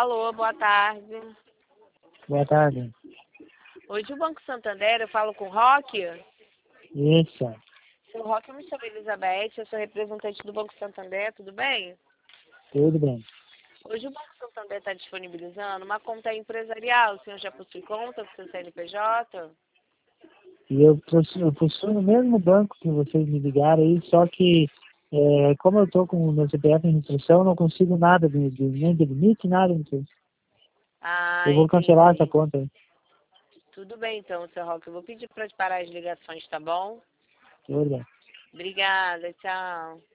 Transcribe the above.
Alô, boa tarde. Boa tarde. Hoje o Banco Santander, eu falo com o Roque. Isso. Seu Roque, eu me chamo Elizabeth, eu sou representante do Banco Santander, tudo bem? Tudo bem. Hoje o Banco Santander está disponibilizando uma conta empresarial. O senhor já possui conta com seu CNPJ? E eu possuo no mesmo banco que vocês me ligaram aí, só que como eu estou com o meu CPF em instrução, eu não consigo nada nem de limite, nada. Então, Ah, eu vou cancelar essa entendi. conta aí. Tudo bem então, seu Roque. Eu vou pedir para parar as ligações, tá bom? Tudo bem. Obrigada, tchau.